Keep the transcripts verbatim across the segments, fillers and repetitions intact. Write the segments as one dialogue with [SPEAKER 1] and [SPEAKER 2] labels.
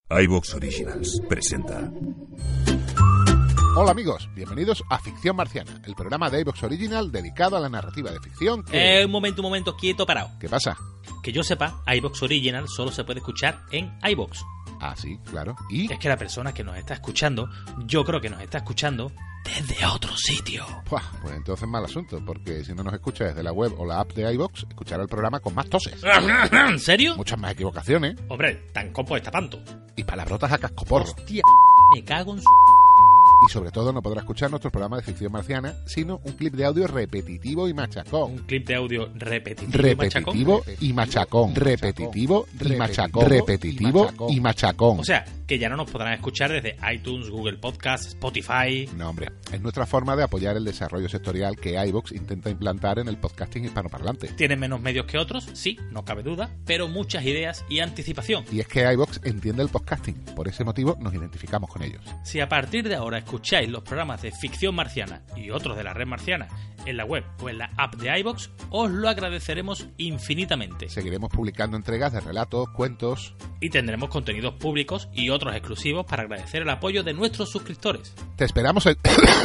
[SPEAKER 1] iVox Originals presenta.
[SPEAKER 2] Hola amigos, bienvenidos a Ficción Marciana, el programa de iVox Original dedicado a la narrativa de ficción que...
[SPEAKER 3] Eh, un momento, un momento, quieto, parado.
[SPEAKER 2] ¿Qué pasa?
[SPEAKER 3] Que yo sepa, iVox Original solo se puede escuchar en iVox.
[SPEAKER 2] Ah, sí, claro. ¿Y?
[SPEAKER 3] Es que la persona que nos está escuchando, yo creo que nos está escuchando desde otro sitio.
[SPEAKER 2] Buah, pues entonces mal asunto, porque si no nos escucha desde la web o la app de iVox, escuchará el programa con más toses.
[SPEAKER 3] ¿En serio?
[SPEAKER 2] Muchas más equivocaciones.
[SPEAKER 3] Hombre, tan copo está panto.
[SPEAKER 2] Y palabrotas a cascoporro.
[SPEAKER 3] Hostia, me cago en su...
[SPEAKER 2] Y sobre todo no podrá escuchar nuestro programa de Ficción Marciana, sino un clip de audio repetitivo y machacón.
[SPEAKER 3] Un clip de audio repetitivo,
[SPEAKER 2] repetitivo y machacón. Repetitivo y machacón. Repetitivo y machacón.
[SPEAKER 3] O sea, que ya no nos podrán escuchar desde iTunes, Google Podcast, Spotify.
[SPEAKER 2] No, hombre, es nuestra forma de apoyar el desarrollo sectorial que iVox intenta implantar en el podcasting hispanoparlante.
[SPEAKER 3] ¿Tienen menos medios que otros? Sí, no cabe duda, pero muchas ideas y anticipación.
[SPEAKER 2] Y es que iVox entiende el podcasting, por ese motivo nos identificamos con ellos.
[SPEAKER 3] Si a partir de ahora escucháis los programas de Ficción Marciana y otros de la Red Marciana en la web o en la app de iVox, os lo agradeceremos infinitamente.
[SPEAKER 2] Seguiremos publicando entregas de relatos, cuentos...
[SPEAKER 3] Y tendremos contenidos públicos y otros exclusivos para agradecer el apoyo de nuestros suscriptores.
[SPEAKER 2] Te esperamos en...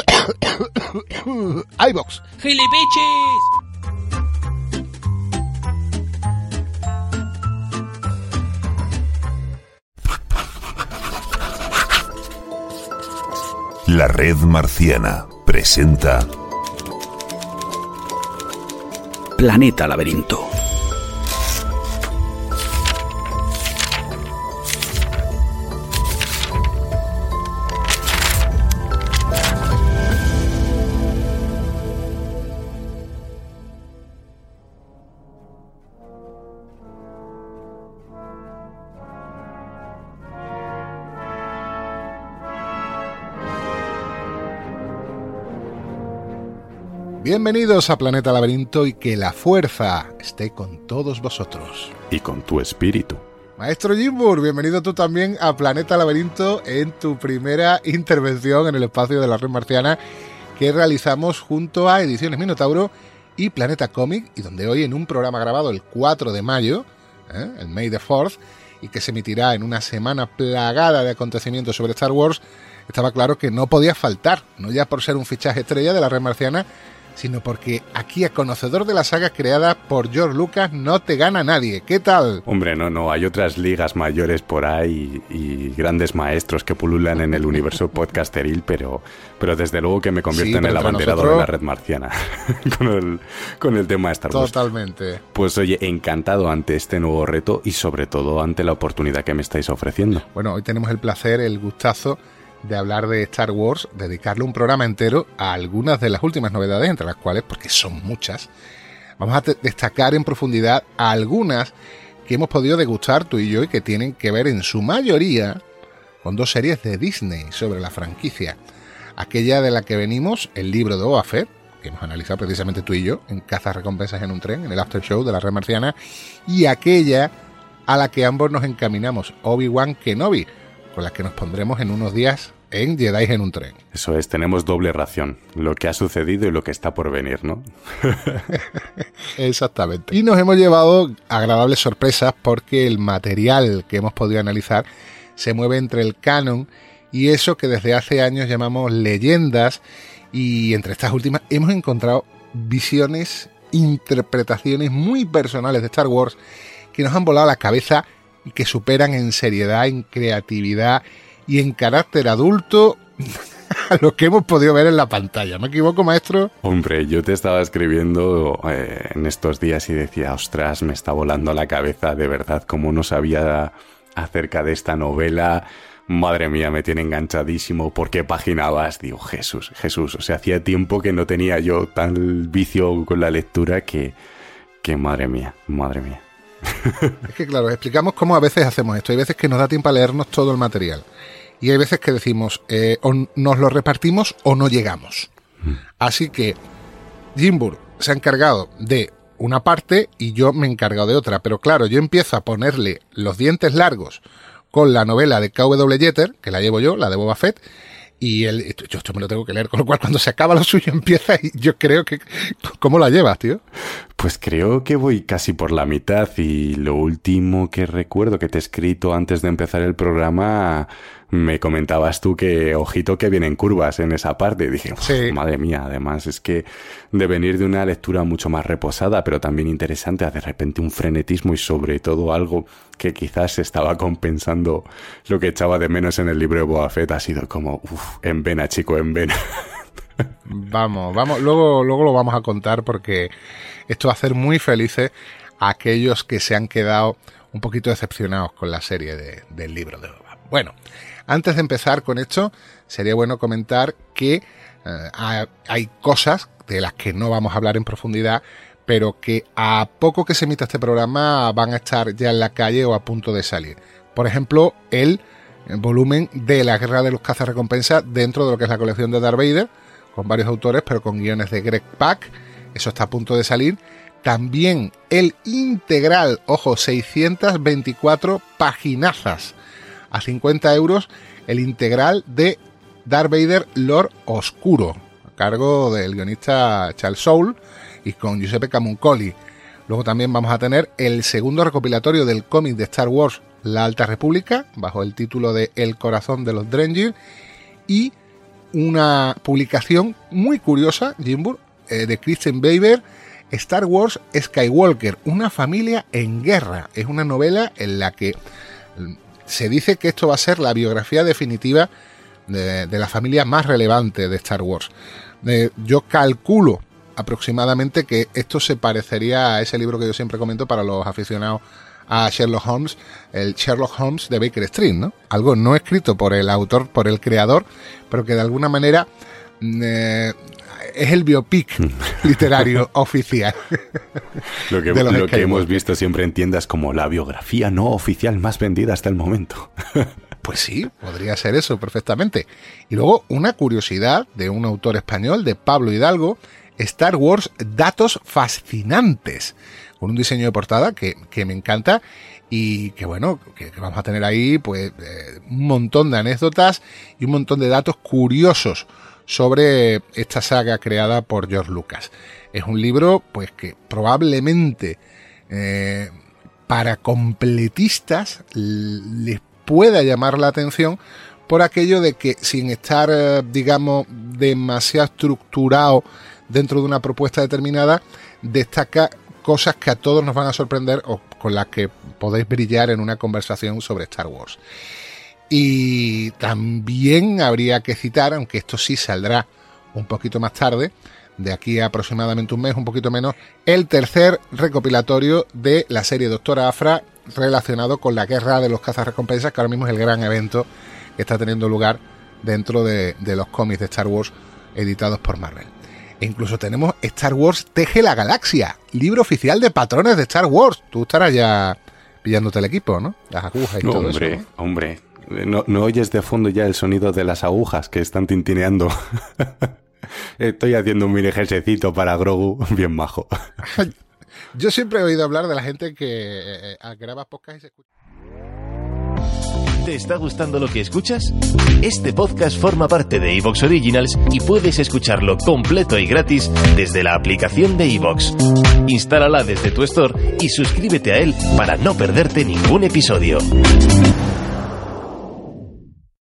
[SPEAKER 2] iVox.
[SPEAKER 3] ¡Gilipichis!
[SPEAKER 1] La Red Marciana presenta
[SPEAKER 4] Planeta Laberinto.
[SPEAKER 2] Bienvenidos a Planeta Laberinto y que la fuerza esté con todos vosotros.
[SPEAKER 5] Y con tu espíritu.
[SPEAKER 2] Maestro Jimbur, bienvenido tú también a Planeta Laberinto en tu primera intervención en el espacio de la Red Marciana que realizamos junto a Ediciones Minotauro y Planeta Cómic, y donde hoy en un programa grabado el cuatro de mayo, ¿eh? el May the fourth, y que se emitirá en una semana plagada de acontecimientos sobre Star Wars, estaba claro que no podía faltar, no ya por ser un fichaje estrella de la Red Marciana, sino porque aquí a conocedor de la saga creada por George Lucas no te gana nadie. ¿Qué tal?
[SPEAKER 5] Hombre, no, no, hay otras ligas mayores por ahí y, y grandes maestros que pululan en el universo podcasteril, pero, pero desde luego que me convierto sí, en el abanderado nosotros... de la Red Marciana con, el, con el tema de Star Wars.
[SPEAKER 2] Totalmente.
[SPEAKER 5] Pues oye, encantado ante este nuevo reto y sobre todo ante la oportunidad que me estáis ofreciendo.
[SPEAKER 2] Bueno, hoy tenemos el placer, el gustazo de hablar de Star Wars, dedicarle un programa entero a algunas de las últimas novedades, entre las cuales, porque son muchas, vamos a destacar en profundidad a algunas que hemos podido degustar tú y yo y que tienen que ver en su mayoría con dos series de Disney sobre la franquicia. Aquella de la que venimos, el libro de Boba Fett, que hemos analizado precisamente tú y yo en Cazas Recompensas en un Tren, en el After Show de la Red Marciana, y aquella a la que ambos nos encaminamos, Obi-Wan Kenobi, con la que nos pondremos en unos días en Jedi en un Tren.
[SPEAKER 5] Eso es, tenemos doble ración, lo que ha sucedido y lo que está por venir, ¿no?
[SPEAKER 2] Exactamente. Y nos hemos llevado agradables sorpresas porque el material que hemos podido analizar se mueve entre el canon y eso que desde hace años llamamos leyendas, y entre estas últimas hemos encontrado visiones, interpretaciones muy personales de Star Wars que nos han volado la cabeza y que superan en seriedad, en creatividad y en carácter adulto a lo que hemos podido ver en la pantalla. ¿Me equivoco, maestro?
[SPEAKER 5] Hombre, yo te estaba escribiendo eh, en estos días y decía, ostras, me está volando la cabeza, de verdad, como no sabía acerca de esta novela. Madre mía, me tiene enganchadísimo. ¿Por qué página vas? Digo, Jesús, Jesús. O sea, hacía tiempo que no tenía yo tal vicio con la lectura que, que madre mía, madre mía.
[SPEAKER 2] Es que claro, explicamos cómo a veces hacemos esto. Hay veces que nos da tiempo a leernos todo el material y hay veces que decimos eh, o nos lo repartimos o no llegamos. Mm. Así que Jimbur se ha encargado de una parte y yo me he encargado de otra, pero claro, yo empiezo a ponerle los dientes largos con la novela de K W Jeter, que la llevo yo, la de Boba Fett, y el, yo esto me lo tengo que leer, con lo cual cuando se acaba lo suyo empieza y yo creo que... ¿Cómo la llevas, tío?
[SPEAKER 5] Pues Pues creo que voy casi por la mitad y lo último que recuerdo que te he escrito antes de empezar el programa, me comentabas tú que ojito que vienen curvas en esa parte. Y dije,
[SPEAKER 2] sí.
[SPEAKER 5] Madre mía, además es que de venir de una lectura mucho más reposada, pero también interesante, a de repente un frenetismo y sobre todo algo que quizás estaba compensando lo que echaba de menos en el libro de Boba Fett, ha sido como, uff, en vena, chico, en vena.
[SPEAKER 2] Vamos, vamos, luego, luego lo vamos a contar porque esto va a hacer muy felices a aquellos que se han quedado un poquito decepcionados con la serie de, del libro de Boba. Bueno, antes de empezar con esto, sería bueno comentar que eh, hay cosas de las que no vamos a hablar en profundidad, pero que a poco que se emita este programa van a estar ya en la calle o a punto de salir. Por ejemplo, el volumen de la Guerra de los Cazarrecompensas dentro de lo que es la colección de Darth Vader, con varios autores, pero con guiones de Greg Pak. Eso está a punto de salir. También el integral, ojo, seiscientas veinticuatro paginazas a cincuenta euros, el integral de Darth Vader Lord Oscuro, a cargo del guionista Charles Soule y con Giuseppe Camuncoli. Luego también vamos a tener el segundo recopilatorio del cómic de Star Wars, La Alta República, bajo el título de El corazón de los Drengir, y una publicación muy curiosa, Jimbur, eh, de Kristen Weber, Star Wars Skywalker, una familia en guerra. Es una novela en la que se dice que esto va a ser la biografía definitiva de, de la familia más relevante de Star Wars. Eh, yo calculo aproximadamente que esto se parecería a ese libro que yo siempre comento para los aficionados a Sherlock Holmes, el Sherlock Holmes de Baker Street, ¿no? Algo no escrito por el autor, por el creador, pero que de alguna manera eh, es el biopic literario oficial.
[SPEAKER 5] Lo que, lo que hemos visto siempre en tiendas como la biografía no oficial más vendida hasta el momento.
[SPEAKER 2] Pues sí, podría ser eso perfectamente. Y luego una curiosidad de un autor español, de Pablo Hidalgo, Star Wars Datos Fascinantes, con un diseño de portada que, que me encanta y que bueno, que, que vamos a tener ahí pues eh, un montón de anécdotas y un montón de datos curiosos sobre esta saga creada por George Lucas. Es un libro pues que probablemente eh, para completistas les pueda llamar la atención por aquello de que sin estar eh, digamos demasiado estructurado dentro de una propuesta determinada, destaca cosas que a todos nos van a sorprender o con las que podéis brillar en una conversación sobre Star Wars. Y también habría que citar, aunque esto sí saldrá un poquito más tarde, de aquí a aproximadamente un mes, un poquito menos, el tercer recopilatorio de la serie Doctora Aphra relacionado con la Guerra de los Cazarrecompensas, que ahora mismo es el gran evento que está teniendo lugar dentro de, de los cómics de Star Wars editados por Marvel. E incluso tenemos Star Wars Teje la Galaxia, libro oficial de patrones de Star Wars. Tú estarás ya pillándote el equipo, ¿no? Las agujas y
[SPEAKER 5] no,
[SPEAKER 2] todo
[SPEAKER 5] hombre,
[SPEAKER 2] eso. ¿no?
[SPEAKER 5] Hombre, ¿no, ¿no oyes de fondo ya el sonido de las agujas que están tintineando? Estoy haciendo un mini ejercicito para Grogu, bien majo.
[SPEAKER 2] Yo siempre he oído hablar de la gente que eh, graba podcast y se escucha.
[SPEAKER 6] ¿Te está gustando lo que escuchas? Este podcast forma parte de iVoox Originals y puedes escucharlo completo y gratis desde la aplicación de iVoox. Instálala desde tu store y suscríbete a él para no perderte ningún episodio.